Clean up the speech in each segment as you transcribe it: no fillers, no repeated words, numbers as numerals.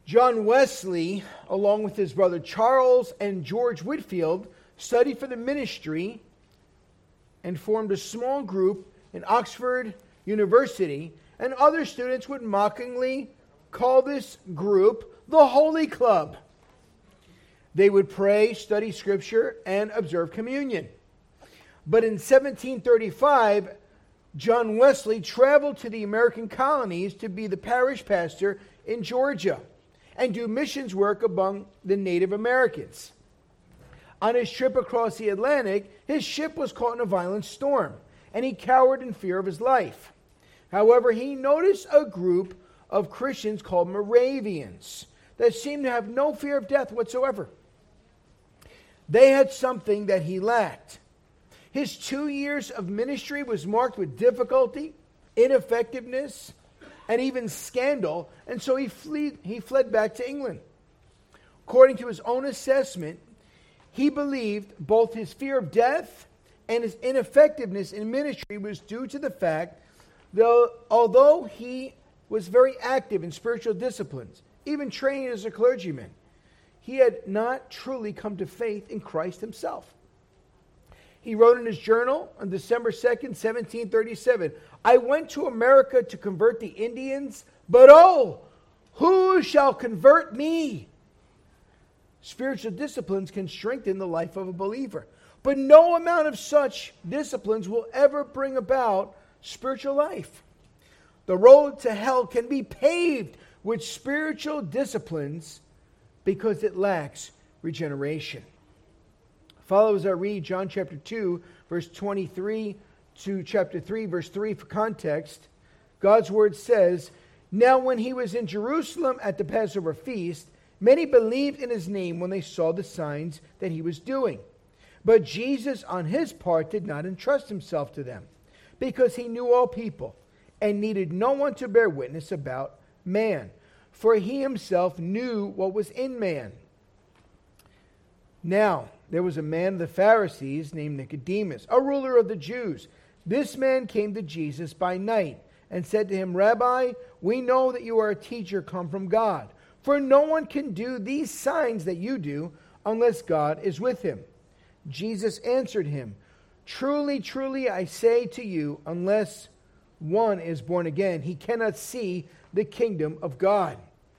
John Wesley, along with his brother Charles and George Whitefield, studied for the ministry and formed a small group in Oxford University, and other students would mockingly call this group the Holy Club. They would pray, study Scripture, and observe communion. But in 1735, John Wesley traveled to the American colonies to be the parish pastor in Georgia and do missions work among the Native Americans. On his trip across the Atlantic, his ship was caught in a violent storm, and he cowered in fear of his life. However, he noticed a group of Christians called Moravians that seemed to have no fear of death whatsoever. They had something that he lacked. His 2 years of ministry was marked with difficulty, ineffectiveness, and even scandal, and so he fled back to England. According to his own assessment, he believed both his fear of death and his ineffectiveness in ministry was due to the fact that although he was very active in spiritual disciplines, even training as a clergyman, he had not truly come to faith in Christ himself. He wrote in his journal on December 2nd, 1737, "I went to America to convert the Indians, but oh, who shall convert me?" Spiritual disciplines can strengthen the life of a believer, but no amount of such disciplines will ever bring about spiritual life. The road to hell can be paved with spiritual disciplines because it lacks regeneration. Follow as I read John chapter 2, verse 23 to chapter 3, verse 3 for context. God's word says, "Now when he was in Jerusalem at the Passover feast, many believed in his name when they saw the signs that he was doing. But Jesus on his part did not entrust himself to them, because he knew all people and needed no one to bear witness about man, for he himself knew what was in man. Now, there was a man of the Pharisees named Nicodemus, a ruler of the Jews. This man came to Jesus by night and said to him, 'Rabbi, we know that you are a teacher come from God, for no one can do these signs that you do unless God is with him.' Jesus answered him, 'Truly, truly, I say to you, unless one is born again, he cannot see the kingdom of God.'"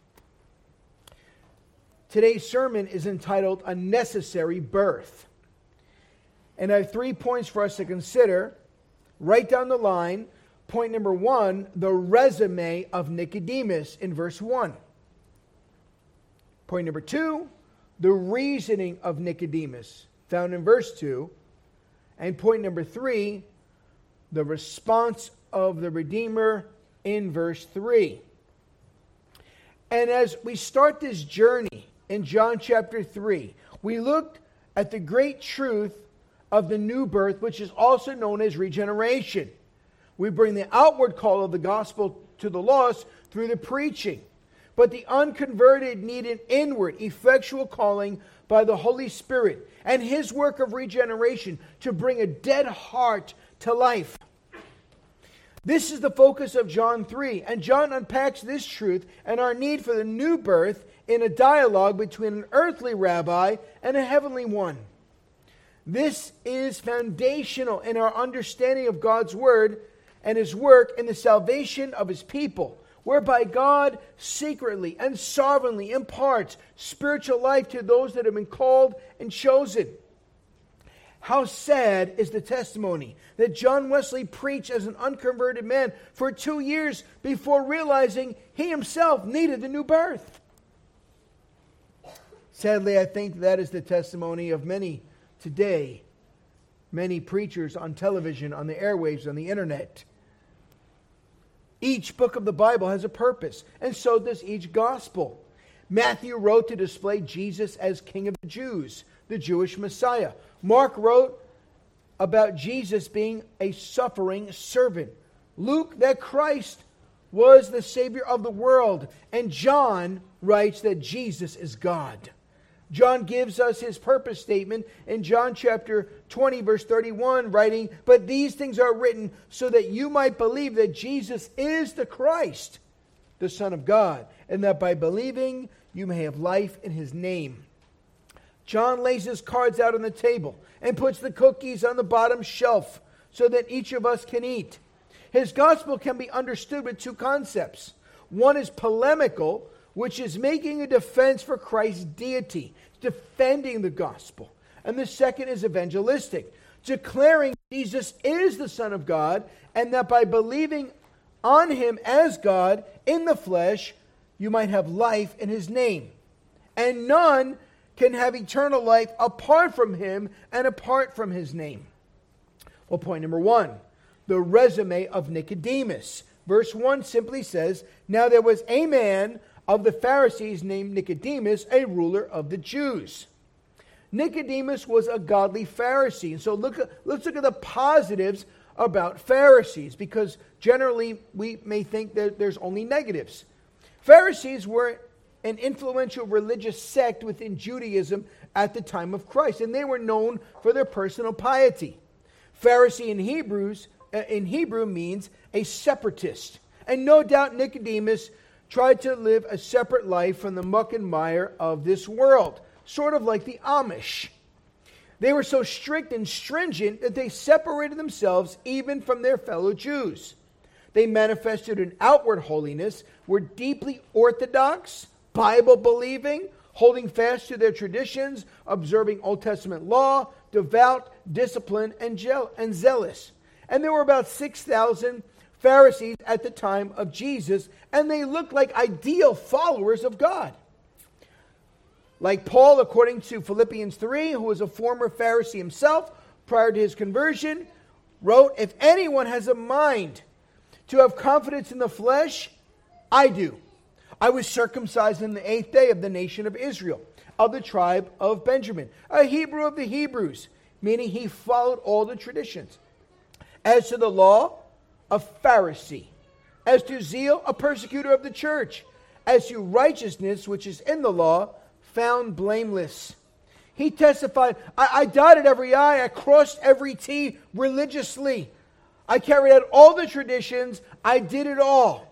Today's sermon is entitled "A Necessary Birth." And I have 3 points for us to consider. Right down the line. Point number 1, the resume of Nicodemus in verse 1. Point number 2, the reasoning of Nicodemus, found in verse 2. And point number 3, the response of the Redeemer in verse 3. And as we start this journey in John chapter 3, we looked at the great truth of the new birth, which is also known as regeneration. We bring the outward call of the gospel to the lost through the preaching, but the unconverted need an inward, effectual calling by the Holy Spirit and his work of regeneration to bring a dead heart to life. This is the focus of John 3, and John unpacks this truth and our need for the new birth in a dialogue between an earthly rabbi and a heavenly one. This is foundational in our understanding of God's word and his work in the salvation of his people, whereby God secretly and sovereignly imparts spiritual life to those that have been called and chosen. How sad is the testimony that John Wesley preached as an unconverted man for 2 years before realizing he himself needed the new birth. Sadly, I think that is the testimony of many today, many preachers on television, on the airwaves, on the internet. Each book of the Bible has a purpose, and so does each gospel. Matthew wrote to display Jesus as King of the Jews, the Jewish Messiah. Mark wrote about Jesus being a suffering servant. Luke, that Christ was the Savior of the world. And John writes that Jesus is God. John gives us his purpose statement in John chapter 20, verse 31, writing, "But these things are written so that you might believe that Jesus is the Christ, the Son of God, and that by believing you may have life in his name. John lays his cards out on the table and puts the cookies on the bottom shelf so that each of us can eat. His gospel can be understood with two concepts. One is polemical, which is making a defense for Christ's deity, defending the gospel. And the second is evangelistic, declaring Jesus is the Son of God, and that by believing on him as God in the flesh, you might have life in his name. And none can have eternal life apart from him and apart from his name. Well, point number one, the resume of Nicodemus. Verse 1 simply says, now there was a man of the Pharisees named Nicodemus, a ruler of the Jews. Nicodemus was a godly Pharisee. And so let's look at the positives about Pharisees, because generally we may think that there's only negatives. Pharisees were an influential religious sect within Judaism at the time of Christ, and they were known for their personal piety. Pharisee in Hebrew means a separatist, and no doubt Nicodemus tried to live a separate life from the muck and mire of this world, sort of like the Amish. They were so strict and stringent that they separated themselves even from their fellow Jews. They manifested an outward holiness, were deeply orthodox, Bible-believing, holding fast to their traditions, observing Old Testament law, devout, disciplined, and zealous. And there were about 6,000 Pharisees at the time of Jesus, and they looked like ideal followers of God. Like Paul, according to Philippians 3, who was a former Pharisee himself prior to his conversion, wrote, if anyone has a mind to have confidence in the flesh, I do. I was circumcised on the 8th day of the nation of Israel, of the tribe of Benjamin, a Hebrew of the Hebrews, meaning he followed all the traditions. As to the law, a Pharisee. As to zeal, a persecutor of the church. As to righteousness, which is in the law, found blameless. He testified, I dotted every I, I crossed every T religiously. I carried out all the traditions, I did it all.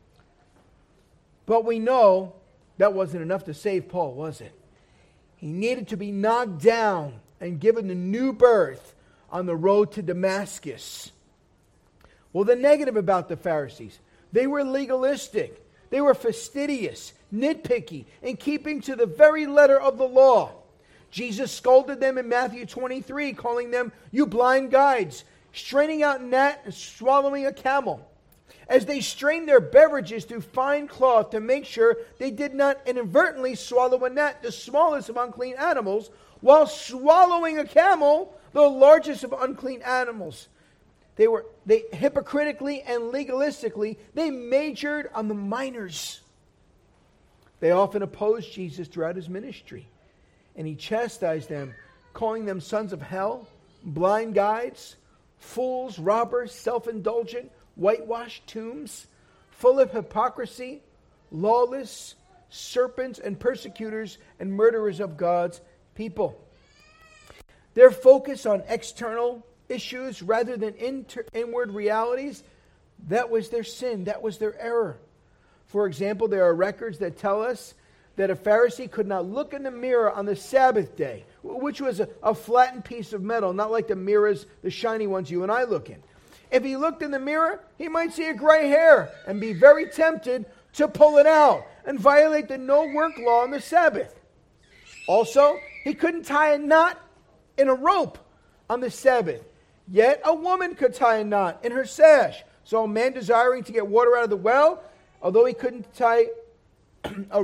But we know that wasn't enough to save Paul, was it? He needed to be knocked down and given a new birth on the road to Damascus. Well, the negative about the Pharisees, they were legalistic. They were fastidious, nitpicky, and keeping to the very letter of the law. Jesus scolded them in Matthew 23, calling them, you blind guides, straining out a gnat and swallowing a camel. As they strained their beverages through fine cloth to make sure they did not inadvertently swallow a gnat, the smallest of unclean animals, while swallowing a camel, the largest of unclean animals. They hypocritically and legalistically, they majored on the minors. They often opposed Jesus throughout his ministry. And he chastised them, calling them sons of hell, blind guides, fools, robbers, self-indulgent, whitewashed tombs, full of hypocrisy, lawless, serpents and persecutors and murderers of God's people. Their focus on external issues rather than inward realities, that was their sin, that was their error. For example, there are records that tell us that a Pharisee could not look in the mirror on the Sabbath day, which was a flattened piece of metal, not like the mirrors, the shiny ones you and I look in. If he looked in the mirror, he might see a gray hair and be very tempted to pull it out and violate the no work law on the Sabbath. Also, he couldn't tie a knot in a rope on the Sabbath. Yet a woman could tie a knot in her sash. So a man desiring to get water out of the well, although he couldn't tie a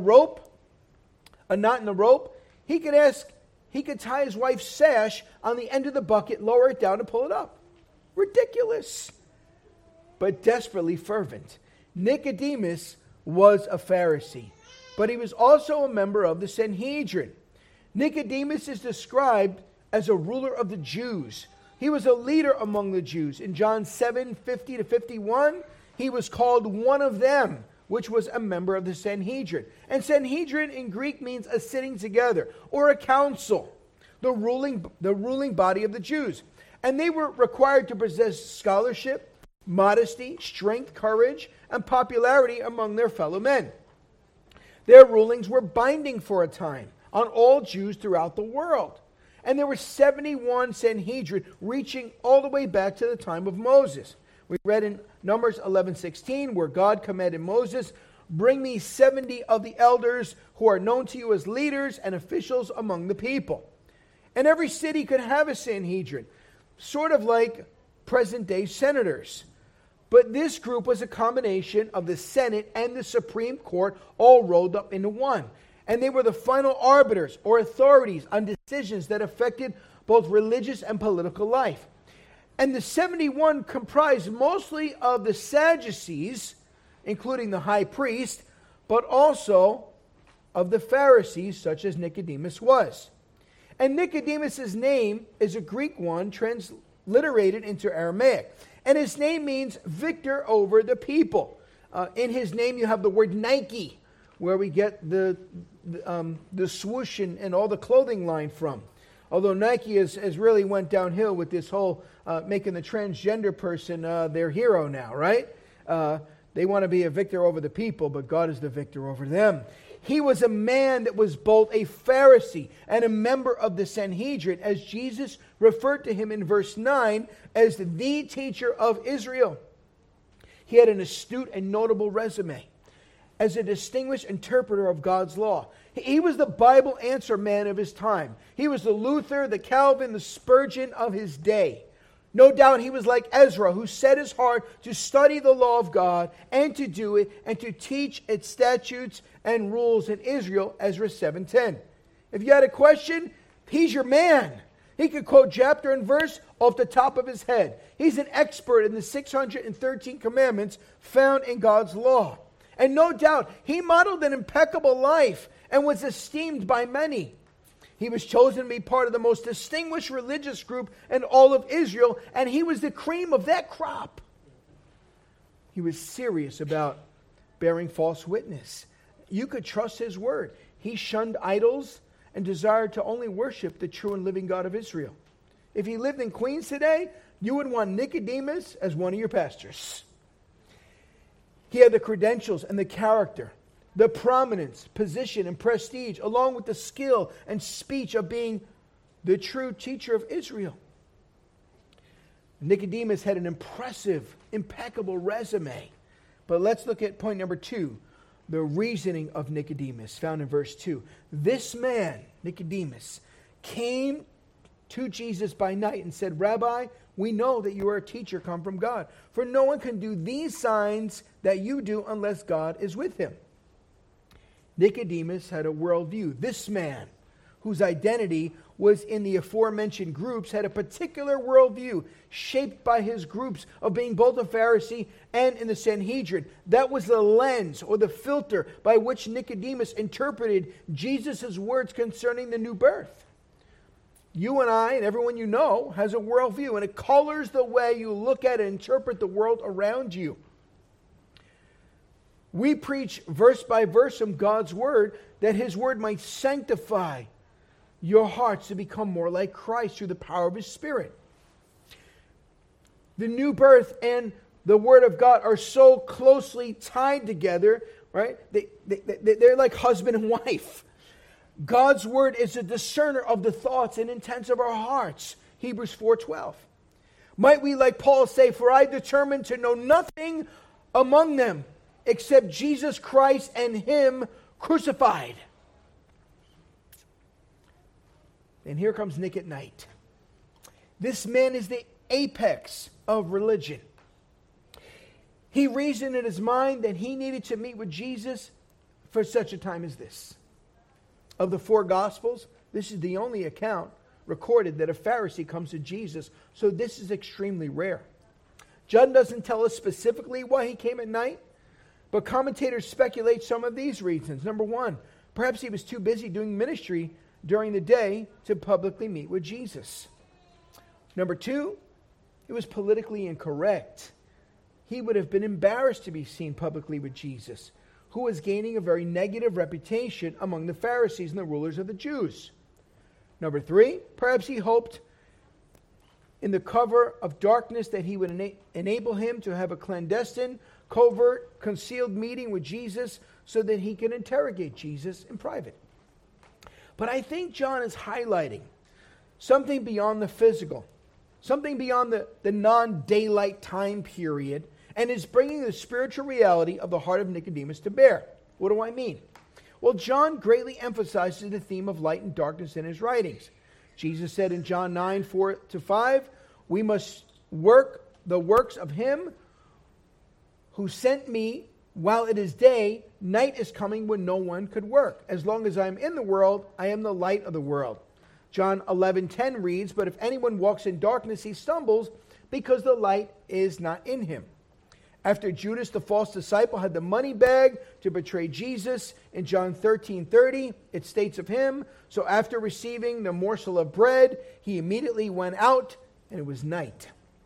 knot in the rope, he could tie his wife's sash on the end of the bucket, lower it down, and pull it up. Ridiculous, but desperately fervent. Nicodemus was a Pharisee, but he was also a member of the Sanhedrin. Nicodemus is described as a ruler of the Jews. He was a leader among the Jews. In John 7:50-51, he was called one of them, which was a member of the Sanhedrin. And Sanhedrin in Greek means a sitting together or a council, the ruling body of the Jews. And they were required to possess scholarship, modesty, strength, courage, and popularity among their fellow men. Their rulings were binding for a time on all Jews throughout the world. And there were 71 Sanhedrin reaching all the way back to the time of Moses. We read in Numbers 11:16 where God commanded Moses, "Bring me 70 of the elders who are known to you as leaders and officials among the people." And every city could have a Sanhedrin, sort of like present-day senators. But this group was a combination of the Senate and the Supreme Court all rolled up into one. And they were the final arbiters or authorities on decisions that affected both religious and political life. And the 71 comprised mostly of the Sadducees, including the high priest, but also of the Pharisees, such as Nicodemus was. And Nicodemus' name is a Greek one transliterated into Aramaic. And his name means victor over the people. In his name you have the word Nike, where we get the swoosh and all the clothing line from. Although Nike has really went downhill with this whole making the transgender person their hero now, right? They want to be a victor over the people, but God is the victor over them. He was a man that was both a Pharisee and a member of the Sanhedrin, as Jesus referred to him in verse 9 as the teacher of Israel. He had an astute and notable resume as a distinguished interpreter of God's law. He was the Bible answer man of his time. He was the Luther, the Calvin, the Spurgeon of his day. No doubt he was like Ezra, who set his heart to study the law of God and to do it and to teach its statutes and rules in Israel, Ezra 7:10. If you had a question, he's your man. He could quote chapter and verse off the top of his head. He's an expert in the 613 commandments found in God's law. And no doubt, he modeled an impeccable life and was esteemed by many. He was chosen to be part of the most distinguished religious group in all of Israel, and he was the cream of that crop. He was serious about bearing false witness. You could trust his word. He shunned idols and desired to only worship the true and living God of Israel. If he lived in Queens today, you would want Nicodemus as one of your pastors. He had the credentials and the character, the prominence, position, and prestige, along with the skill and speech of being the true teacher of Israel. Nicodemus had an impressive, impeccable resume. But let's look at point number 2, the reasoning of Nicodemus, found in verse 2. This man, Nicodemus, came to Jesus by night and said, "Rabbi, we know that you are a teacher come from God, for no one can do these signs that you do unless God is with him." Nicodemus had a worldview. This man, whose identity was in the aforementioned groups, had a particular worldview shaped by his groups of being both a Pharisee and in the Sanhedrin. That was the lens or the filter by which Nicodemus interpreted Jesus' words concerning the new birth. You and I and everyone you know has a worldview, and it colors the way you look at and interpret the world around you. We preach verse by verse from God's word that his word might sanctify your hearts to become more like Christ through the power of his Spirit. The new birth and the word of God are so closely tied together, right? They're like husband and wife. God's word is a discerner of the thoughts and intents of our hearts. Hebrews 4:12. Might we, like Paul, say, "For I determined to know nothing among them except Jesus Christ and him crucified." And here comes Nick at night. This man is the apex of religion. He reasoned in his mind that he needed to meet with Jesus for such a time as this. Of the 4 Gospels, this is the only account recorded that a Pharisee comes to Jesus, so this is extremely rare. John doesn't tell us specifically why he came at night, but commentators speculate some of these reasons. Number 1, perhaps he was too busy doing ministry during the day to publicly meet with Jesus. Number 2, it was politically incorrect. He would have been embarrassed to be seen publicly with Jesus, who was gaining a very negative reputation among the Pharisees and the rulers of the Jews. Number 3, perhaps he hoped in the cover of darkness that he would enable him to have a clandestine, covert, concealed meeting with Jesus so that he can interrogate Jesus in private. But I think John is highlighting something beyond the physical, something beyond the non-daylight time period, and is bringing the spiritual reality of the heart of Nicodemus to bear. What do I mean? Well, John greatly emphasizes the theme of light and darkness in his writings. Jesus said in John 9, 4-5, we must work the works of him who sent me while it is day. Night is coming when no one could work. As long as I am in the world, I am the light of the world. John 11:10 reads, but if anyone walks in darkness, he stumbles because the light is not in him. After Judas, the false disciple, had the money bag to betray Jesus, in John 13:30, it states of him, so after receiving the morsel of bread, he immediately went out, and it was night.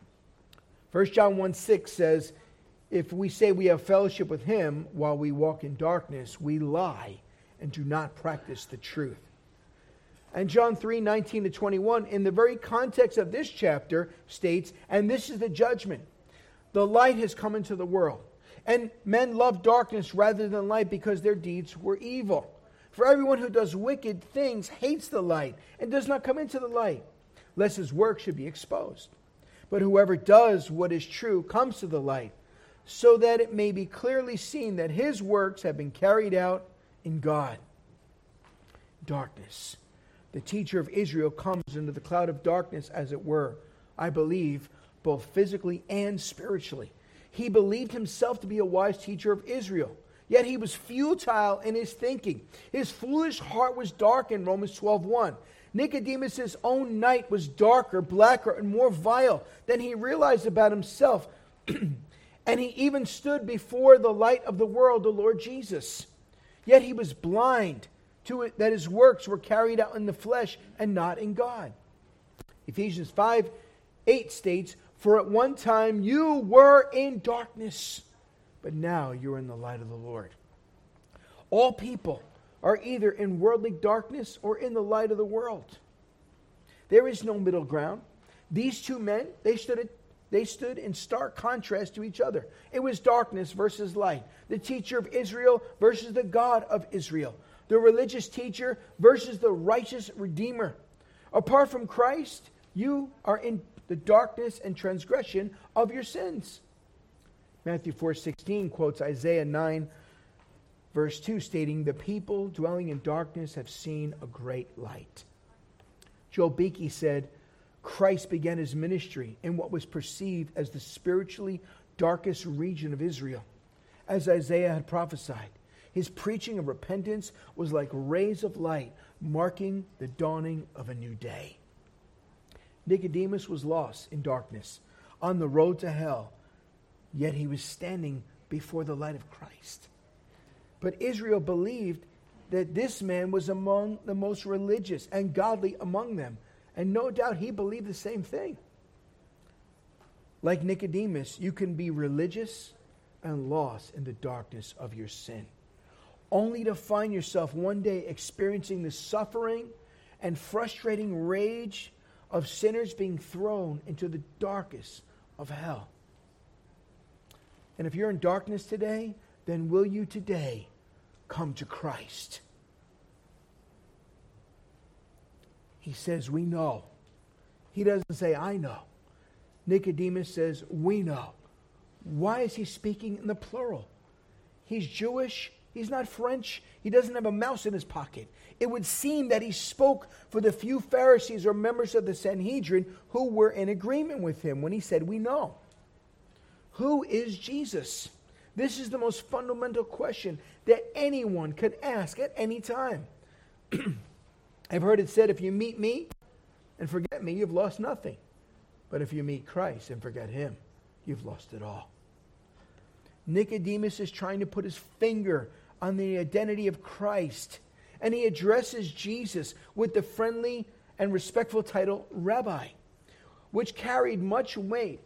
1 John 1:6 says, if we say we have fellowship with him while we walk in darkness, we lie and do not practice the truth. And John 3:19-21, in the very context of this chapter, states, and this is the judgment. The light has come into the world, and men love darkness rather than light because their deeds were evil. For everyone who does wicked things hates the light and does not come into the light, lest his work should be exposed. But whoever does what is true comes to the light, so that it may be clearly seen that his works have been carried out in God. Darkness. The teacher of Israel comes into the cloud of darkness, as it were, I believe, both physically and spiritually. He believed himself to be a wise teacher of Israel, yet he was futile in his thinking. His foolish heart was darkened, Romans 12:1. Nicodemus' own night was darker, blacker, and more vile than he realized about himself. And he even stood before the light of the world, the Lord Jesus. Yet he was blind to it that his works were carried out in the flesh and not in God. Ephesians 5:8 states, for at one time you were in darkness, but now you're in the light of the Lord. All people are either in worldly darkness or in the light of the world. There is no middle ground. These two men, they stood in stark contrast to each other. It was darkness versus light. The teacher of Israel versus the God of Israel. The religious teacher versus the righteous Redeemer. Apart from Christ, you are in the darkness and transgression of your sins. Matthew 4:16 quotes Isaiah 9, verse 2, stating, the people dwelling in darkness have seen a great light. Joel Beakey said, Christ began his ministry in what was perceived as the spiritually darkest region of Israel. As Isaiah had prophesied, his preaching of repentance was like rays of light, marking the dawning of a new day. Nicodemus was lost in darkness, on the road to hell, yet he was standing before the light of Christ. But Israel believed that this man was among the most religious and godly among them, and no doubt he believed the same thing. Like Nicodemus, you can be religious and lost in the darkness of your sin, only to find yourself one day experiencing the suffering and frustrating rage of sinners being thrown into the darkest of hell. And if you're in darkness today, then will you today come to Christ? He says, we know. He doesn't say, I know. Nicodemus says, we know. Why is he speaking in the plural? He's Jewish. He's not French. He doesn't have a mouse in his pocket. It would seem that he spoke for the few Pharisees or members of the Sanhedrin who were in agreement with him when he said, we know. Who is Jesus? This is the most fundamental question that anyone could ask at any time. I've heard it said, if you meet me and forget me, you've lost nothing. But if you meet Christ and forget him, you've lost it all. Nicodemus is trying to put his finger on the identity of Christ, and he addresses Jesus with the friendly and respectful title Rabbi, which carried much weight,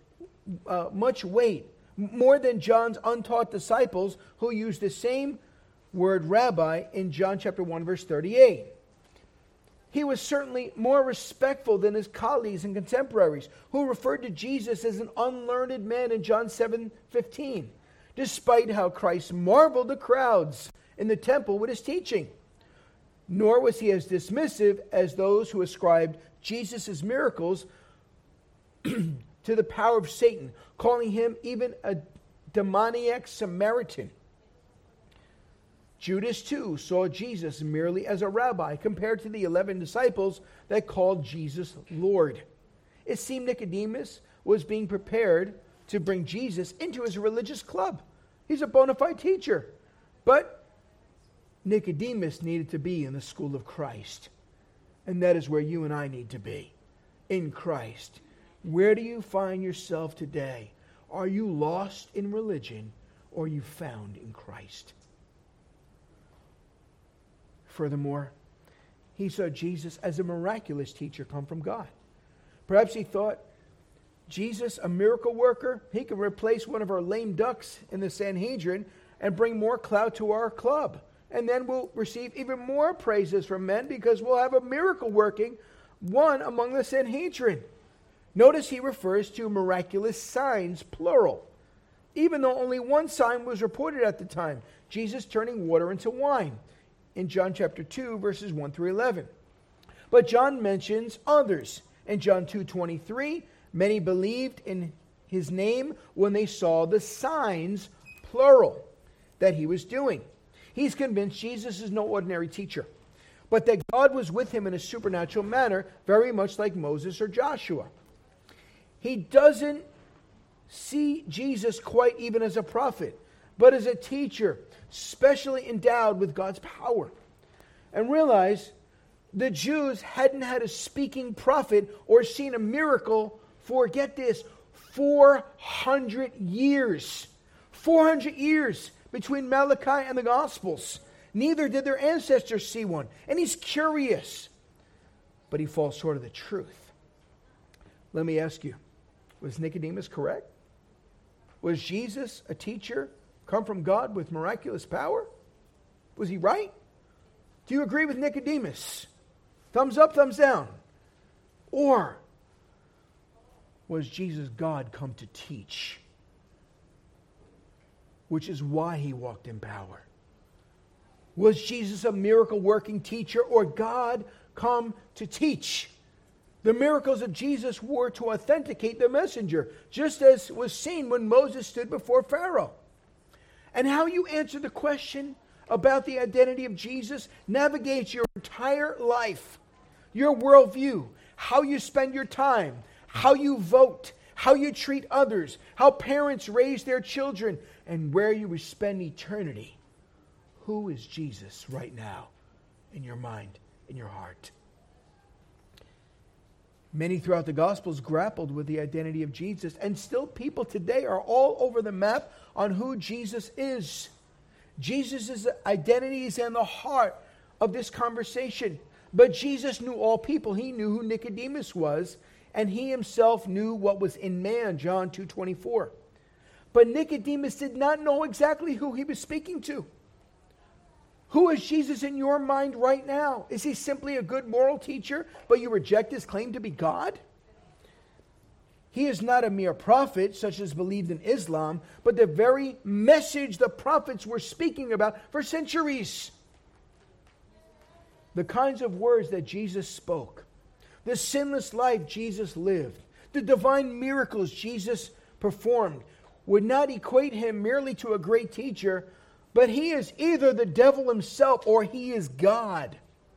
more than John's untaught disciples who used the same word rabbi in John chapter 1 verse 38. He was certainly more respectful than his colleagues and contemporaries, who referred to Jesus as an unlearned man in John 7:15, despite how Christ marveled the crowds in the temple with his teaching. Nor was he as dismissive as those who ascribed Jesus' miracles to the power of Satan, calling him even a demoniac Samaritan. Judas, too, saw Jesus merely as a rabbi compared to the 11 disciples that called Jesus Lord. It seemed Nicodemus was being prepared to bring Jesus into his religious club. He's a bona fide teacher. But Nicodemus needed to be in the school of Christ. And that is where you and I need to be, in Christ. Where do you find yourself today? Are you lost in religion, or are you found in Christ? Furthermore, he saw Jesus as a miraculous teacher come from God. Perhaps he thought, Jesus, a miracle worker, he can replace one of our lame ducks in the Sanhedrin and bring more clout to our club. And then we'll receive even more praises from men because we'll have a miracle working one among the Sanhedrin. Notice he refers to miraculous signs, plural, even though only one sign was reported at the time, Jesus turning water into wine, in John chapter 2, verses 1 through 11. But John mentions others. In John 2:23, many believed in his name when they saw the signs, plural, that he was doing. He's convinced Jesus is no ordinary teacher, but that God was with him in a supernatural manner, very much like Moses or Joshua. He doesn't see Jesus quite even as a prophet, but as a teacher, specially endowed with God's power. And realize the Jews hadn't had a speaking prophet or seen a miracle for, get this, 400 years. 400 years between Malachi and the Gospels. Neither did their ancestors see one. And he's curious, but he falls short of the truth. Let me ask you, was Nicodemus correct? Was Jesus a teacher come from God with miraculous power? Was he right? Do you agree with Nicodemus? Thumbs up, thumbs down. Or was Jesus God come to teach? Which is why he walked in power. Was Jesus a miracle working teacher or God come to teach? The miracles of Jesus were to authenticate the messenger, just as was seen when Moses stood before Pharaoh. And how you answer the question about the identity of Jesus navigates your entire life, your worldview, how you spend your time, how you vote, how you treat others, how parents raise their children, and where you will spend eternity. Who is Jesus right now in your mind, in your heart? Many throughout the Gospels grappled with the identity of Jesus, and still people today are all over the map on who Jesus is. Jesus' identity is in the heart of this conversation. But Jesus knew all people. He knew who Nicodemus was, and he himself knew what was in man, John 2:24. But Nicodemus did not know exactly who he was speaking to. Who is Jesus in your mind right now? Is he simply a good moral teacher, but you reject his claim to be God? He is not a mere prophet, such as believed in Islam, but the very message the prophets were speaking about for centuries. The kinds of words that Jesus spoke, the sinless life Jesus lived, the divine miracles Jesus performed, would not equate him merely to a great teacher, but he is either the devil himself or he is God.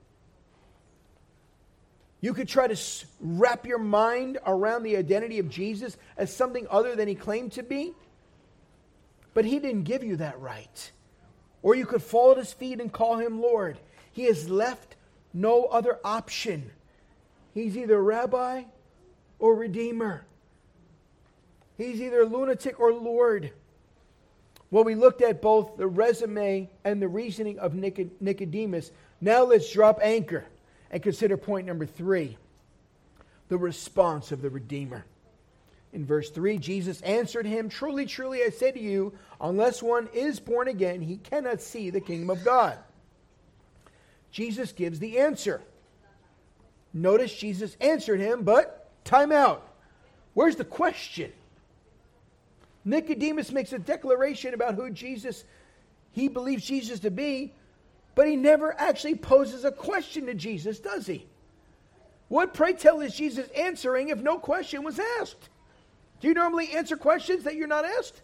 You could try to wrap your mind around the identity of Jesus as something other than he claimed to be, but he didn't give you that right. Or you could fall at his feet and call him Lord. He has left no other option. He's either rabbi or redeemer. He's either lunatic or Lord. Well, we looked at both the resume and the reasoning of Nicodemus. Now let's drop anchor and consider point number 3, the response of the Redeemer. In verse 3, Jesus answered him, "Truly, truly, I say to you, unless one is born again, he cannot see the kingdom of God." Jesus gives the answer. Notice Jesus answered him, but time out. Where's the question? Nicodemus makes a declaration about who he believes Jesus to be, but he never actually poses a question to Jesus, does he? What, pray tell, is Jesus answering if no question was asked? Do you normally answer questions that you're not asked?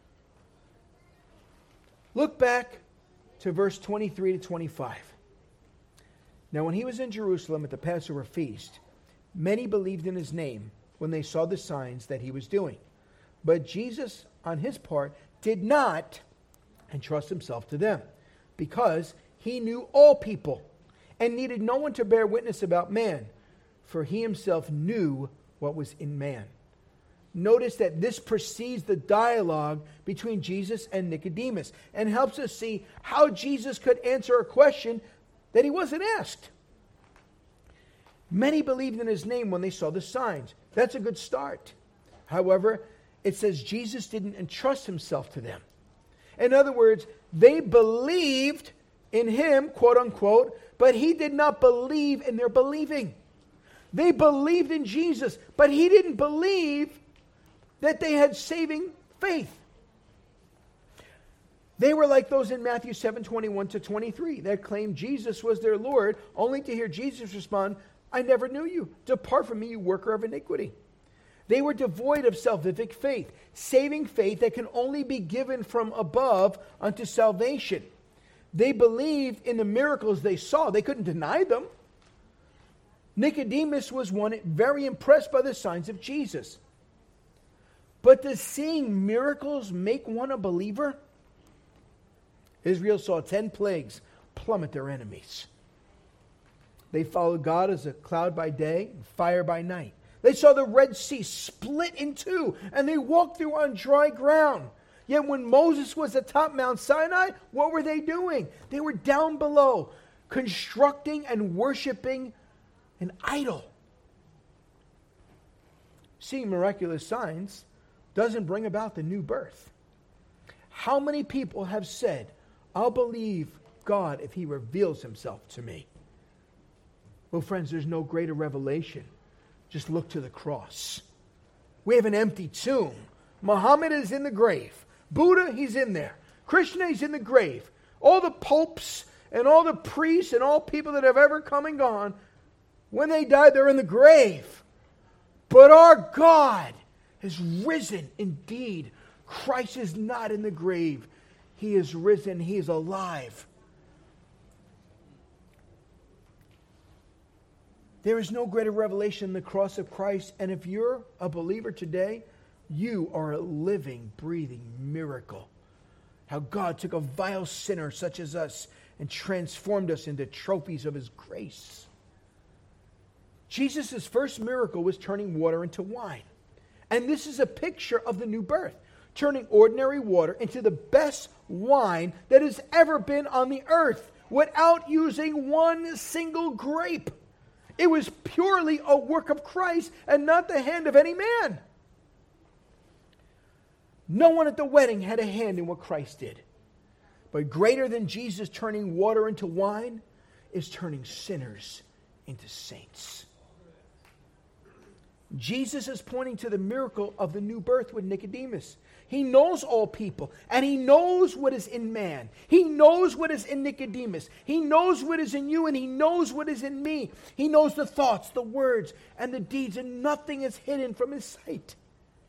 Look back to verse 23 to 25. Now, when he was in Jerusalem at the Passover feast, many believed in his name when they saw the signs that he was doing. But Jesus, on his part, did not entrust himself to them, because he knew all people and needed no one to bear witness about man, for he himself knew what was in man. Notice that this precedes the dialogue between Jesus and Nicodemus and helps us see how Jesus could answer a question that he wasn't asked. Many believed in his name when they saw the signs. That's a good start. However, it says Jesus didn't entrust himself to them. In other words, they believed in him, quote unquote, but he did not believe in their believing. They believed in Jesus, but he didn't believe that they had saving faith. They were like those in Matthew 7:21 to 23 that claimed Jesus was their Lord, only to hear Jesus respond, "I never knew you. Depart from me, you worker of iniquity." They were devoid of salvific faith, saving faith that can only be given from above unto salvation. They believed in the miracles they saw. They couldn't deny them. Nicodemus was one very impressed by the signs of Jesus. But does seeing miracles make one a believer? Israel saw 10 plagues plummet their enemies. They followed God as a cloud by day and fire by night. They saw the Red Sea split in two, and they walked through on dry ground. Yet when Moses was atop Mount Sinai, what were they doing? They were down below, constructing and worshiping an idol. Seeing miraculous signs doesn't bring about the new birth. How many people have said, "I'll believe God if he reveals himself to me"? Well, friends, there's no greater revelation. Just look to the cross. We have an empty tomb. Muhammad is in the grave. Buddha, he's in there. Krishna, he's in the grave. All the popes and all the priests and all people that have ever come and gone, when they died, they're in the grave. But our God has risen indeed. Christ is not in the grave. He is risen. He is alive. There is no greater revelation than the cross of Christ. And if you're a believer today, you are a living, breathing miracle. How God took a vile sinner such as us and transformed us into trophies of his grace. Jesus' first miracle was turning water into wine. And this is a picture of the new birth, turning ordinary water into the best wine that has ever been on the earth without using one single grape. It was purely a work of Christ and not the hand of any man. No one at the wedding had a hand in what Christ did. But greater than Jesus turning water into wine is turning sinners into saints. Jesus is pointing to the miracle of the new birth with Nicodemus. He knows all people, and he knows what is in man. He knows what is in Nicodemus. He knows what is in you, and he knows what is in me. He knows the thoughts, the words, and the deeds, and nothing is hidden from his sight.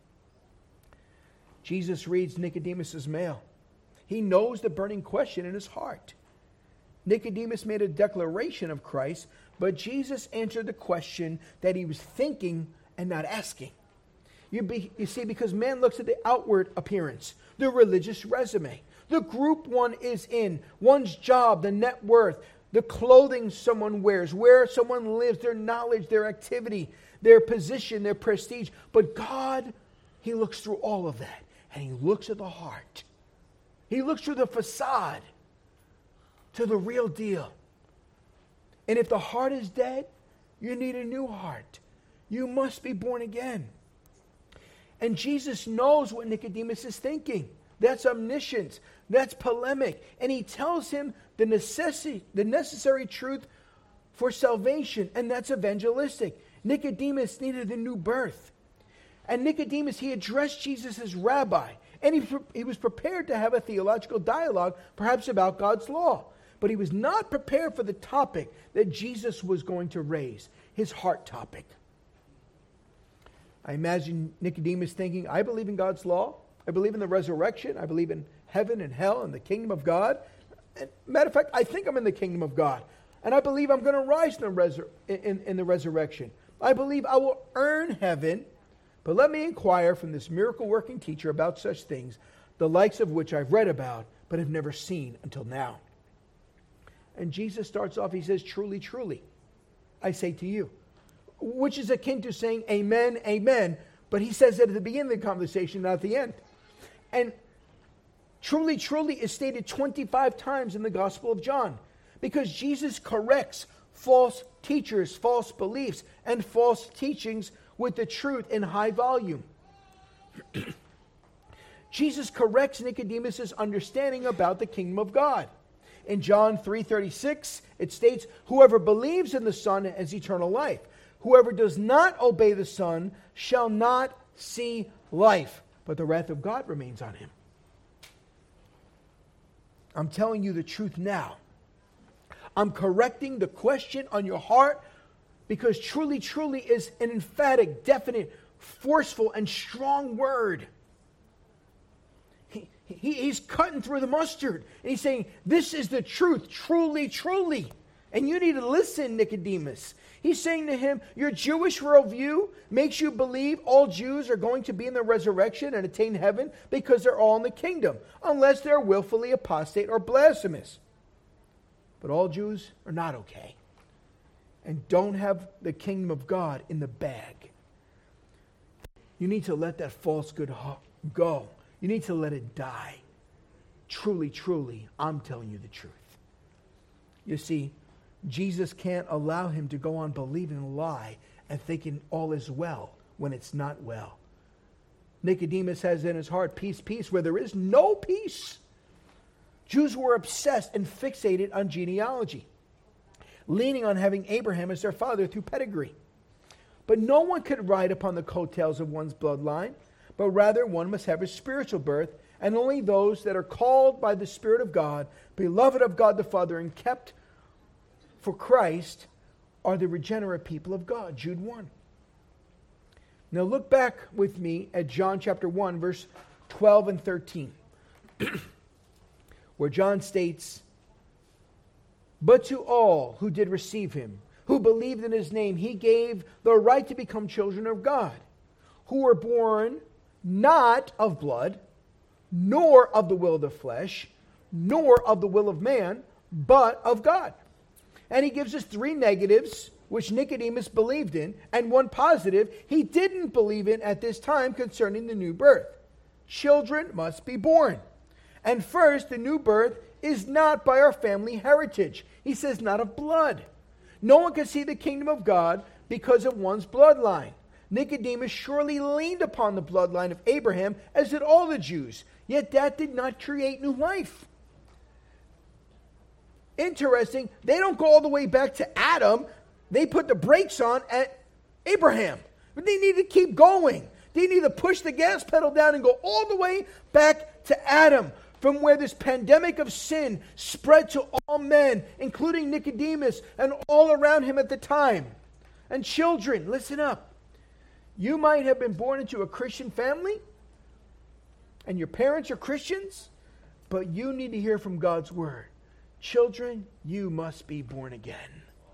Jesus reads Nicodemus' mail. He knows the burning question in his heart. Nicodemus made a declaration of Christ, but Jesus answered the question that he was thinking and not asking. You see, because man looks at the outward appearance, the religious resume, the group one is in, one's job, the net worth, the clothing someone wears, where someone lives, their knowledge, their activity, their position, their prestige. But God, he looks through all of that, and he looks at the heart. He looks through the facade to the real deal. And if the heart is dead, you need a new heart. You must be born again. And Jesus knows what Nicodemus is thinking. That's omniscience. That's polemic. And he tells him the necessary truth for salvation, and that's evangelistic. Nicodemus needed a new birth. And Nicodemus, he addressed Jesus as rabbi, and he was prepared to have a theological dialogue, perhaps about God's law. But he was not prepared for the topic that Jesus was going to raise, his heart topic. I imagine Nicodemus thinking, I believe in God's law. I believe in the resurrection. I believe in heaven and hell and the kingdom of God. And matter of fact, I think I'm in the kingdom of God. And I believe I'm going to rise in the resurrection. I believe I will earn heaven. But let me inquire from this miracle-working teacher about such things, the likes of which I've read about, but have never seen until now. And Jesus starts off, he says, truly, truly, I say to you. Which is akin to saying, amen, amen. But he says that at the beginning of the conversation, not at the end. And truly, truly is stated 25 times in the Gospel of John. Because Jesus corrects false teachers, false beliefs, and false teachings with the truth in high volume. Jesus corrects Nicodemus' understanding about the kingdom of God. In John 3:36, it states, whoever believes in the Son has eternal life. Whoever does not obey the Son shall not see life, but the wrath of God remains on him. I'm telling you the truth now. I'm correcting the question on your heart because truly, truly is an emphatic, definite, forceful, and strong word. He's cutting through the mustard. And he's saying, this is the truth, truly, truly. And you need to listen, Nicodemus. He's saying to him, your Jewish worldview makes you believe all Jews are going to be in the resurrection and attain heaven because they're all in the kingdom, unless they're willfully apostate or blasphemous. But all Jews are not okay and don't have the kingdom of God in the bag. You need to let that false good go. You need to let it die. Truly, truly, I'm telling you the truth. You see, Jesus can't allow him to go on believing a lie and thinking all is well when it's not well. Nicodemus has in his heart, peace, peace, where there is no peace. Jews were obsessed and fixated on genealogy, leaning on having Abraham as their father through pedigree. But no one could ride upon the coattails of one's bloodline, but rather one must have a spiritual birth, and only those that are called by the Spirit of God, beloved of God the Father, and kept for Christ are the regenerate people of God. Jude 1. Now look back with me at John chapter 1, verse 12 and 13, where John states, but to all who did receive him, who believed in his name, he gave the right to become children of God, who were born not of blood, nor of the will of the flesh, nor of the will of man, but of God. And he gives us 3 negatives, which Nicodemus believed in, and 1 positive he didn't believe in at this time concerning the new birth. Children must be born. And first, the new birth is not by our family heritage. He says not of blood. No one can see the kingdom of God because of one's bloodline. Nicodemus surely leaned upon the bloodline of Abraham, as did all the Jews. Yet that did not create new life. Interesting, they don't go all the way back to Adam. They put the brakes on at Abraham. But they need to keep going. They need to push the gas pedal down and go all the way back to Adam, from where this pandemic of sin spread to all men, including Nicodemus and all around him at the time. And children, listen up. You might have been born into a Christian family, and your parents are Christians, but you need to hear from God's word. Children, you must be born again.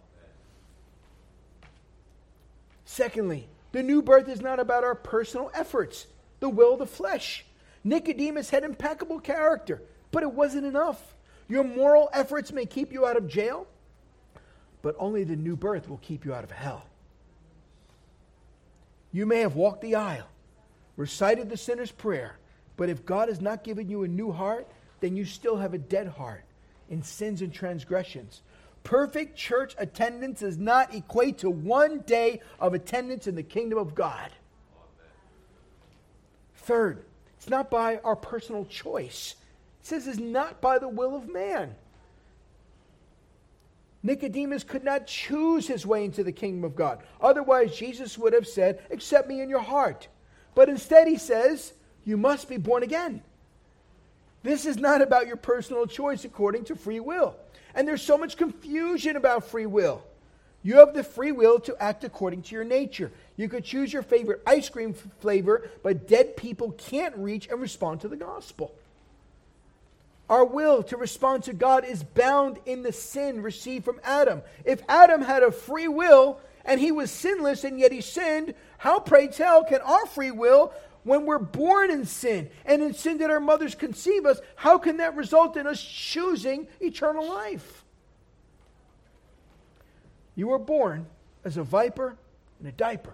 Secondly, the new birth is not about our personal efforts, the will of the flesh. Nicodemus had impeccable character, but it wasn't enough. Your moral efforts may keep you out of jail, but only the new birth will keep you out of hell. You may have walked the aisle, recited the sinner's prayer, but if God has not given you a new heart, then you still have a dead heart in sins and transgressions. Perfect church attendance does not equate to 1 day of attendance in the kingdom of God. Third, it's not by our personal choice. It says it's not by the will of man. Nicodemus could not choose his way into the kingdom of God. Otherwise, Jesus would have said, accept me in your heart. But instead he says, you must be born again. This is not about your personal choice according to free will. And there's so much confusion about free will. You have the free will to act according to your nature. You could choose your favorite ice cream flavor, but dead people can't reach and respond to the gospel. Our will to respond to God is bound in the sin received from Adam. If Adam had a free will and he was sinless and yet he sinned, how, pray tell, can our free will, when we're born in sin and in sin did our mothers conceive us, how can that result in us choosing eternal life? You were born as a viper in a diaper.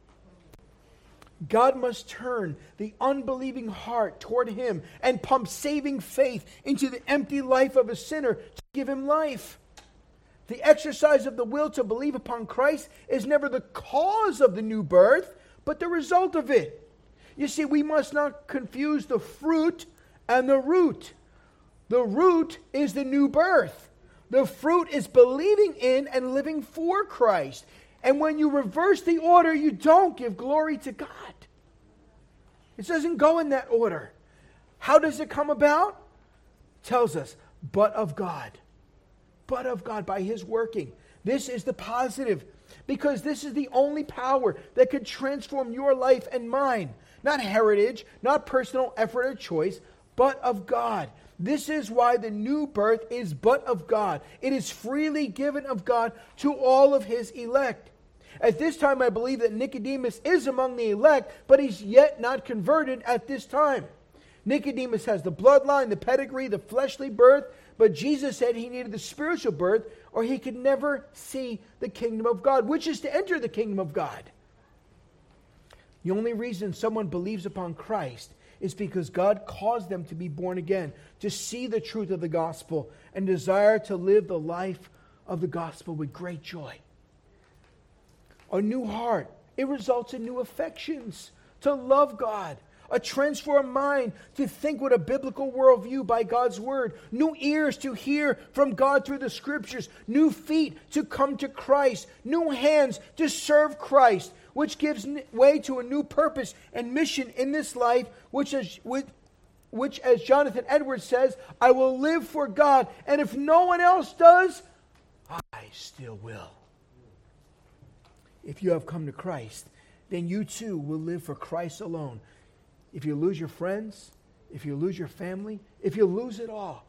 God must turn the unbelieving heart toward Him and pump saving faith into the empty life of a sinner to give him life. The exercise of the will to believe upon Christ is never the cause of the new birth, but the result of it. You see, we must not confuse the fruit and the root. The root is the new birth. The fruit is believing in and living for Christ. And when you reverse the order, you don't give glory to God. It doesn't go in that order. How does it come about? It tells us, but of God. But of God by His working. This is the positive, because this is the only power that could transform your life and mine. Not heritage, not personal effort or choice, but of God. This is why the new birth is but of God. It is freely given of God to all of His elect. At this time, I believe that Nicodemus is among the elect, but he's yet not converted at this time. Nicodemus has the bloodline, the pedigree, the fleshly birth, but Jesus said he needed the spiritual birth or he could never see the kingdom of God, which is to enter the kingdom of God. The only reason someone believes upon Christ is because God caused them to be born again, to see the truth of the gospel, and desire to live the life of the gospel with great joy. A new heart, it results in new affections, to love God. A transformed mind to think with a biblical worldview by God's word. New ears to hear from God through the scriptures. New feet to come to Christ. New hands to serve Christ, which gives way to a new purpose and mission in this life, which as Jonathan Edwards says, I will live for God, and if no one else does, I still will. If you have come to Christ, then you too will live for Christ alone. If you lose your friends, if you lose your family, if you lose it all,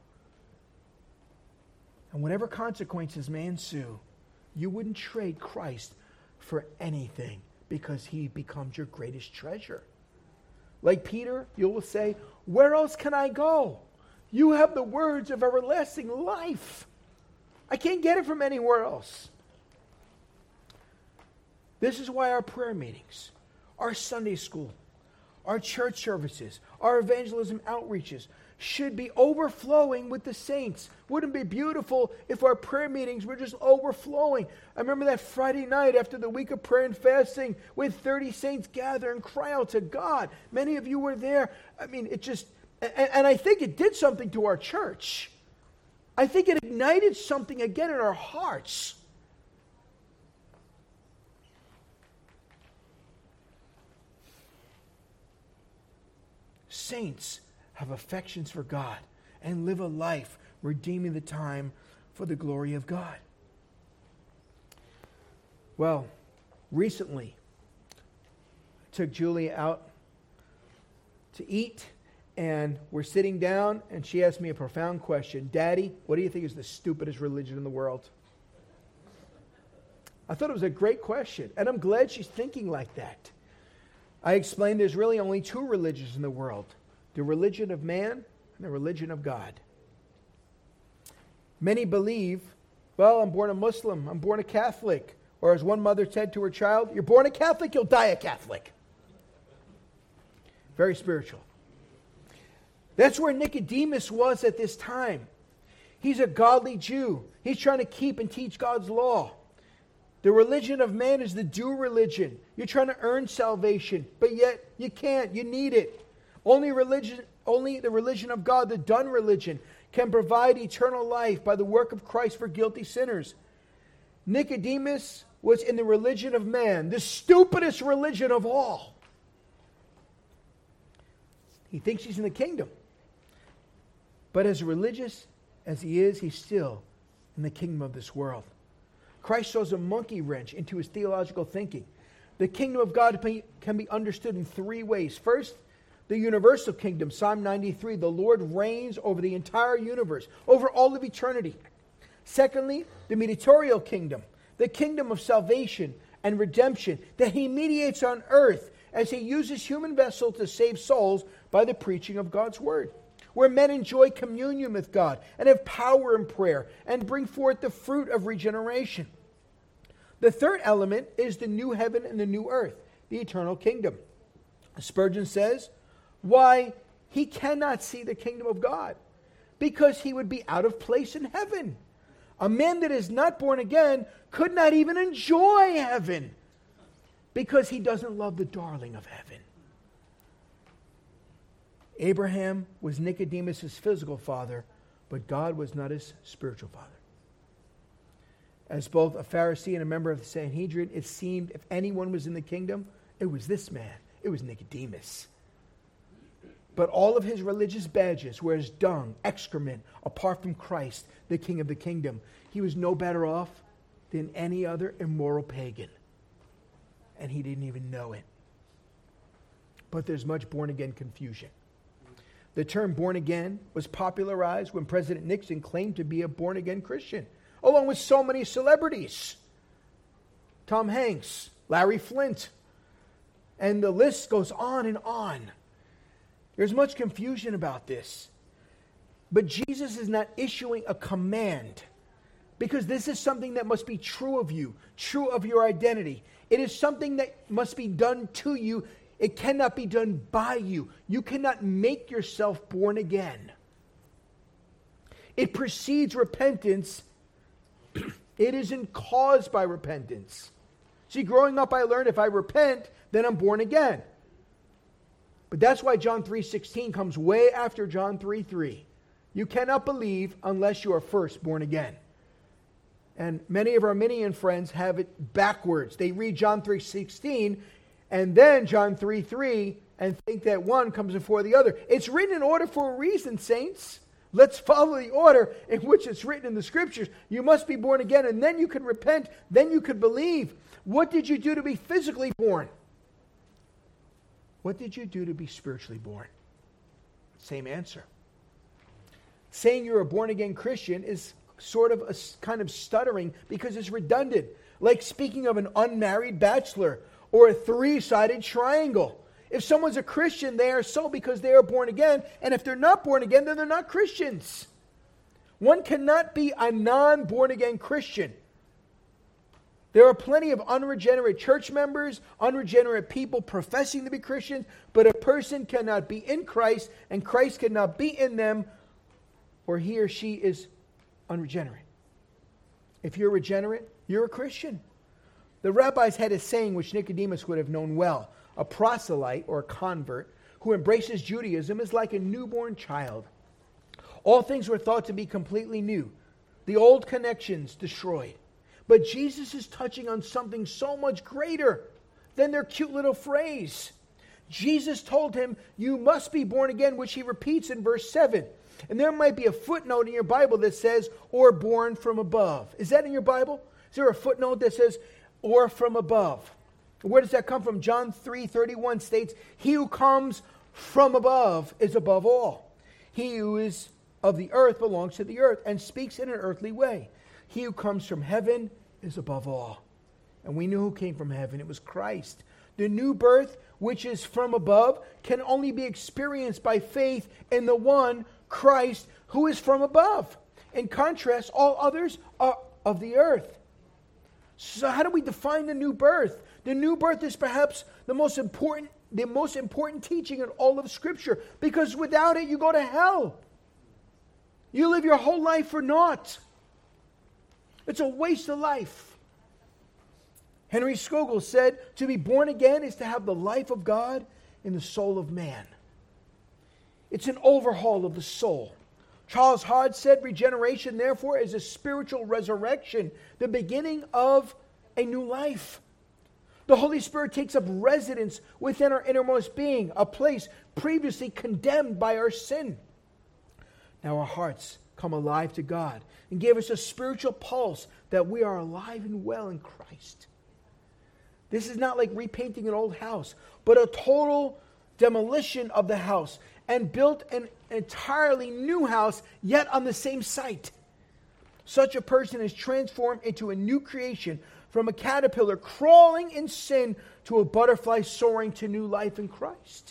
and whatever consequences may ensue, you wouldn't trade Christ for anything because He becomes your greatest treasure. Like Peter, you will say, where else can I go? You have the words of everlasting life. I can't get it from anywhere else. This is why our prayer meetings, our Sunday school, our church services, our evangelism outreaches should be overflowing with the saints. Wouldn't it be beautiful if our prayer meetings were just overflowing? I remember that Friday night after the week of prayer and fasting with 30 saints gather and cry out to God. Many of you were there. I mean, it just, and I think it did something to our church. I think it ignited something again in our hearts. Saints have affections for God and live a life redeeming the time for the glory of God. Well, recently, I took Julie out to eat, and we're sitting down, and she asked me a profound question. Daddy, what do you think is the stupidest religion in the world? I thought it was a great question, and I'm glad she's thinking like that. I explained there's really only two religions in the world. The religion of man and the religion of God. Many believe, well, I'm born a Muslim, I'm born a Catholic. Or as one mother said to her child, you're born a Catholic, you'll die a Catholic. Very spiritual. That's where Nicodemus was at this time. He's a godly Jew. He's trying to keep and teach God's law. The religion of man is the due religion. You're trying to earn salvation, but yet you can't. You need it. Only the religion of God, the done religion, can provide eternal life by the work of Christ for guilty sinners. Nicodemus was in the religion of man, the stupidest religion of all. He thinks he's in the kingdom. But as religious as he is, he's still in the kingdom of this world. Christ throws a monkey wrench into his theological thinking. The kingdom of God can be understood in three ways. First, the universal kingdom, Psalm 93, the Lord reigns over the entire universe, over all of eternity. Secondly, the mediatorial kingdom, the kingdom of salvation and redemption that he mediates on earth as he uses human vessels to save souls by the preaching of God's word, where men enjoy communion with God and have power in prayer and bring forth the fruit of regeneration. The third element is the new heaven and the new earth, the eternal kingdom. Spurgeon says, why, he cannot see the kingdom of God because he would be out of place in heaven. A man that is not born again could not even enjoy heaven because he doesn't love the darling of heaven. Abraham was Nicodemus' physical father, but God was not his spiritual father. As both a Pharisee and a member of the Sanhedrin, it seemed if anyone was in the kingdom, it was this man. It was Nicodemus. But all of his religious badges were as dung, excrement, apart from Christ, the King of the kingdom. He was no better off than any other immoral pagan. And he didn't even know it. But there's much born-again confusion. The term born-again was popularized when President Nixon claimed to be a born-again Christian, along with so many celebrities. Tom Hanks, Larry Flint, and the list goes on and on. There's much confusion about this. But Jesus is not issuing a command, because this is something that must be true of you, true of your identity. It is something that must be done to you. It cannot be done by you. You cannot make yourself born again. It precedes repentance. It isn't caused by repentance. See, growing up I learned if I repent, then I'm born again. But that's why John 3:16 comes way after John 3:3. You cannot believe unless you are first born again. And many of our Arminian friends have it backwards. They read John 3:16 and then John 3:3 and think that one comes before the other. It's written in order for a reason, saints. Let's follow the order in which it's written in the scriptures. You must be born again, and then you can repent, then you can believe. What did you do to be physically born? What did you do to be spiritually born? Same answer. Saying you're a born-again Christian is sort of a kind of stuttering because it's redundant. Like speaking of an unmarried bachelor or a three-sided triangle. If someone's a Christian, they are so because they are born again. And if they're not born again, then they're not Christians. One cannot be a non-born-again Christian. There are plenty of unregenerate church members, unregenerate people professing to be Christians, but a person cannot be in Christ, and Christ cannot be in them, or he or she is unregenerate. If you're regenerate, you're a Christian. The rabbis had a saying which Nicodemus would have known well. A proselyte or a convert who embraces Judaism is like a newborn child. All things were thought to be completely new. The old connections destroyed. But Jesus is touching on something so much greater than their cute little phrase. Jesus told him, you must be born again, which he repeats in verse 7. And there might be a footnote in your Bible that says, or born from above. Is that in your Bible? Is there a footnote that says, or from above? Where does that come from? John 3:31 states, he who comes from above is above all. He who is of the earth belongs to the earth and speaks in an earthly way. He who comes from heaven is above all. And we knew who came from heaven. It was Christ. The new birth, which is from above, can only be experienced by faith in the one, Christ, who is from above. In contrast, all others are of the earth. So how do we define the new birth? The new birth is perhaps the most important teaching in all of Scripture, because without it you go to hell. You live your whole life for naught. It's a waste of life. Henry Scougal said, to be born again is to have the life of God in the soul of man. It's an overhaul of the soul. Charles Hard said, regeneration, therefore, is a spiritual resurrection, the beginning of a new life. The Holy Spirit takes up residence within our innermost being, a place previously condemned by our sin. Now our hearts come alive to God and give us a spiritual pulse that we are alive and well in Christ. This is not like repainting an old house, but a total demolition of the house and built an entirely new house, yet on the same site. Such a person is transformed into a new creation, from a caterpillar crawling in sin to a butterfly soaring to new life in Christ.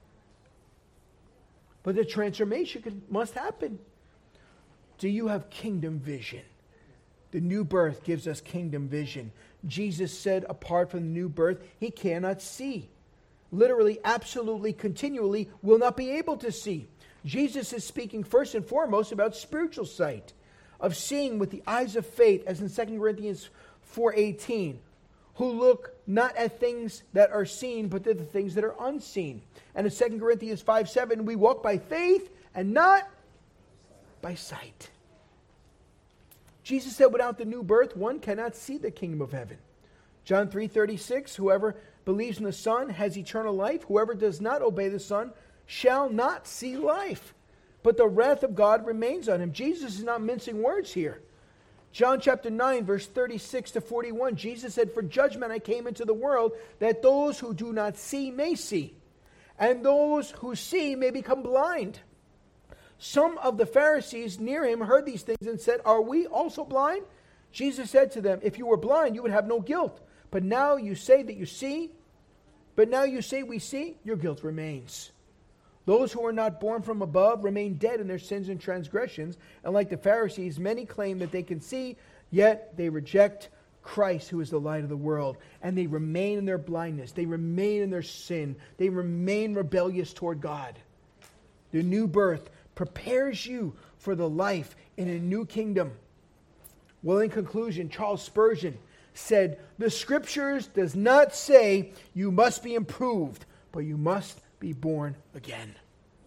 But the transformation must happen. Do you have kingdom vision? The new birth gives us kingdom vision. Jesus said, apart from the new birth, he cannot see. Literally, absolutely, continually will not be able to see. Jesus is speaking first and foremost about spiritual sight, of seeing with the eyes of faith, as in 2 Corinthians 4:18, who look not at things that are seen, but at the things that are unseen. And in 2 Corinthians 5:7, we walk by faith and not by sight. Jesus said, without the new birth, one cannot see the kingdom of heaven. John 3:36, whoever believes in the Son has eternal life. Whoever does not obey the Son shall not see life, but the wrath of God remains on him. Jesus is not mincing words here. John chapter 9, verse 36 to 41, Jesus said, for judgment I came into the world, that those who do not see may see, and those who see may become blind. Some of the Pharisees near him heard these things and said, are we also blind? Jesus said to them, if you were blind, you would have no guilt. But now you say that you see, we see, your guilt remains. Those who are not born from above remain dead in their sins and transgressions. And like the Pharisees, many claim that they can see, yet they reject Christ, who is the light of the world. And they remain in their blindness. They remain in their sin. They remain rebellious toward God. The new birth prepares you for the life in a new kingdom. Well, in conclusion, Charles Spurgeon said, the Scriptures does not say you must be improved, but you must be born again.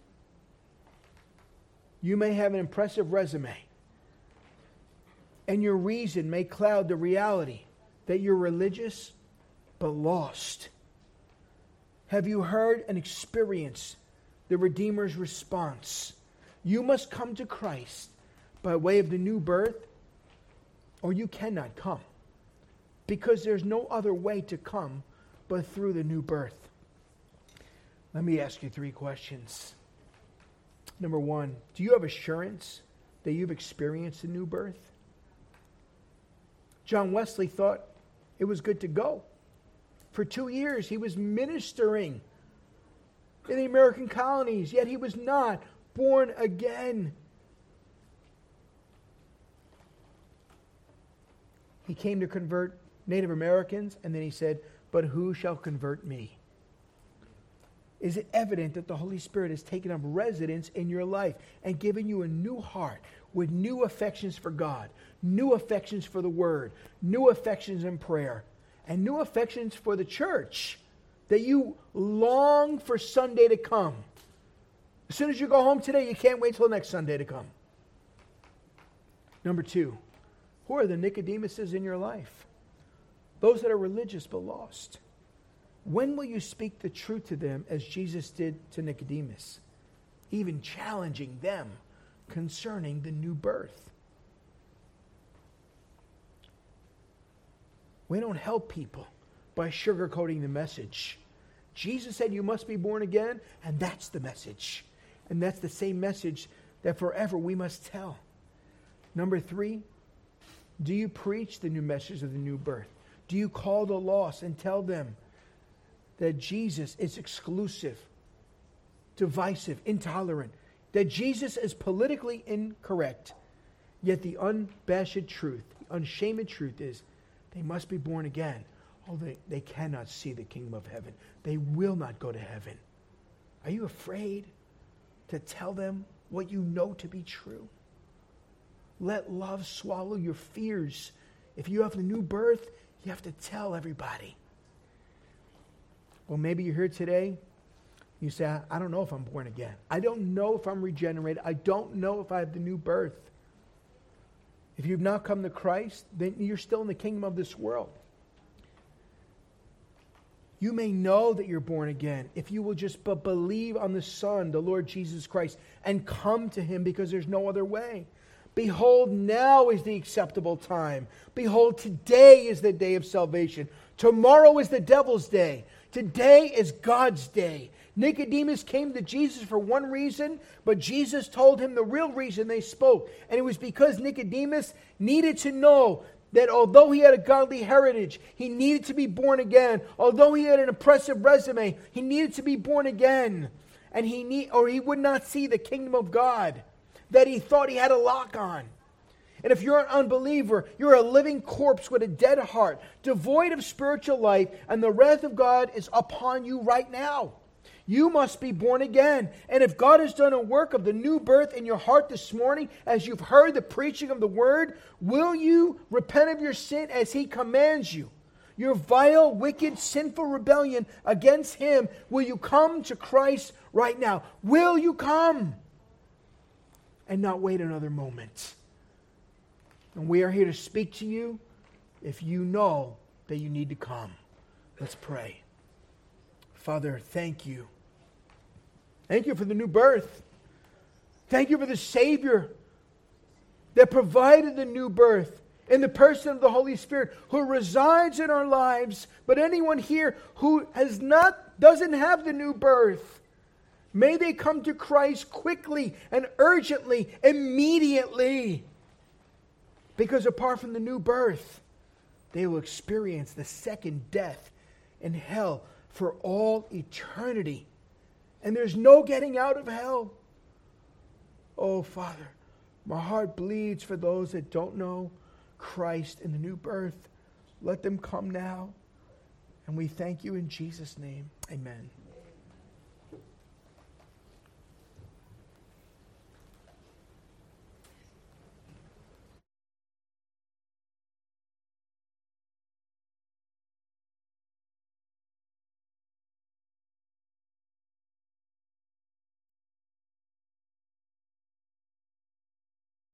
You may have an impressive resume, and your reason may cloud the reality that you're religious but lost. Have you heard and experienced the Redeemer's response? You must come to Christ by way of the new birth, or you cannot come, because there's no other way to come but through the new birth. Let me ask you 3 questions. Number 1, do you have assurance that you've experienced a new birth? John Wesley thought it was good to go. For 2 years, he was ministering in the American colonies, yet he was not born again. He came to convert Native Americans, and then he said, but who shall convert me? Is it evident that the Holy Spirit has taken up residence in your life and given you a new heart with new affections for God, new affections for the Word, new affections in prayer, and new affections for the church, that you long for Sunday to come? As soon as you go home today, you can't wait till next Sunday to come. Number 2, who are the Nicodemuses in your life? Those that are religious but lost. When will you speak the truth to them as Jesus did to Nicodemus, even challenging them concerning the new birth? We don't help people by sugarcoating the message. Jesus said you must be born again, and that's the message. And that's the same message that forever we must tell. Number 3, do you preach the new message of the new birth? Do you call the lost and tell them that Jesus is exclusive, divisive, intolerant, that Jesus is politically incorrect, yet the unabashed truth, the unshamed truth is they must be born again, or they cannot see the kingdom of heaven. They will not go to heaven. Are you afraid to tell them what you know to be true? Let love swallow your fears. If you have the new birth, you have to tell everybody. Well, maybe you're here today You say, I don't know if I'm born again. I don't know if I'm regenerated. I don't know if I have the new birth. If you've not come to Christ, then you're still in the kingdom of this world. You may know that you're born again if you will just believe on the Son, the Lord Jesus Christ, and come to Him, because there's no other way. Behold, now is the acceptable time. Behold, today is the day of salvation. Tomorrow is the devil's day. Today is God's day. Nicodemus came to Jesus for one reason, but Jesus told him the real reason they spoke. And it was because Nicodemus needed to know that although he had a godly heritage, he needed to be born again. Although he had an impressive resume, he needed to be born again. And he would not see the kingdom of God that he thought he had a lock on. And if you're an unbeliever, you're a living corpse with a dead heart, devoid of spiritual life, and the wrath of God is upon you right now. You must be born again. And if God has done a work of the new birth in your heart this morning, as you've heard the preaching of the word, will you repent of your sin as He commands you? Your vile, wicked, sinful rebellion against Him, will you come to Christ right now? Will you come? And not wait another moment. And we are here to speak to you if you know that you need to come. Let's pray. Father, thank you. Thank you for the new birth. Thank you for the Savior that provided the new birth in the person of the Holy Spirit who resides in our lives. But anyone here who doesn't have the new birth, may they come to Christ quickly and urgently, immediately. Because apart from the new birth, they will experience the second death in hell for all eternity. And there's no getting out of hell. Oh, Father, my heart bleeds for those that don't know Christ in the new birth. Let them come now. And we thank you in Jesus' name. Amen.